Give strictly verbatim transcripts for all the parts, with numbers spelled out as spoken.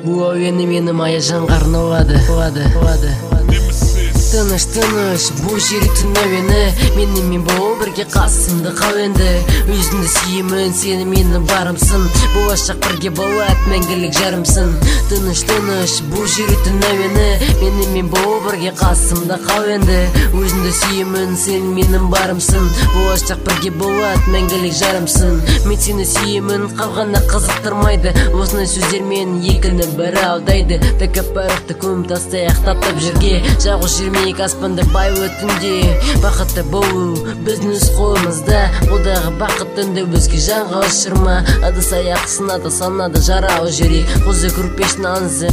Бу әуені менің аяжанға арналады. Тыныш тыныш бұл жүректің әуені, менің мен бол бірге қасымды қал енді. Өзіңді сүйемін, сені менің барымсың, болашақ бірге болады мәңгілік жарымсың. Тыныш тыныш бұл жүректің әуені, менің мен бол бірге қасымды қал енді. Өзіңді сүйемін, сені менің барымсың, болашақ бірге болады мәңгілік жарымсың. Мен сені сүйемін, қалғаны қызықтырмайды, осындай сөздермен екіні бірі алдайды. Тәкаппарлықты көміп тастайық таптап жерге, жағу жүрмейік аспанды бай өтінде. Бақытты болу біздің өз қолымызда, одағы бақыттынды өзге жанға ұшырма. Адыс аяқ сынады, санады жарау жүрек, қозы күрпешін аңызы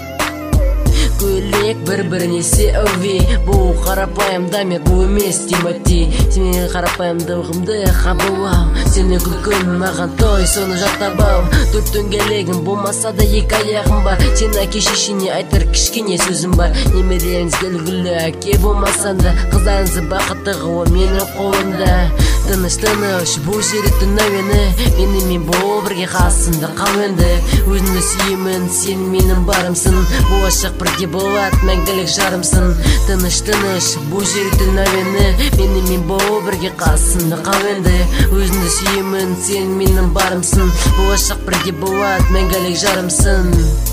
көйлек бір-біріне сеуви. Бұл қарапайым дамер, бұл емес Тимати. Сенің қарапайымдығымды қабылау, сені күлкін маған той, соны жаттабау. Төрт дөңгелегім болмаса да екі аяғым бар, сен әке шешеңе айтар кішкене сөзім бар. Немерелеріңіз үлгілі әке болмасан да, қыздарыңызды бақытты қылу менің қолымда. Тыныш тыныш бұл жүректің әуені, менің мен бол бірге қасымда қал енді. Өзіңді сүйемін, сен менің барымсың, болашақ бірге болады мәңгілік жарымсың. Тыныш тыныш бұл жүректің әуені, менің мен бол бірге қасымда қал енді. Өзіңді сүйемін, сен менің барымсың, болашақ бірге болады мәңгілік жарымсың.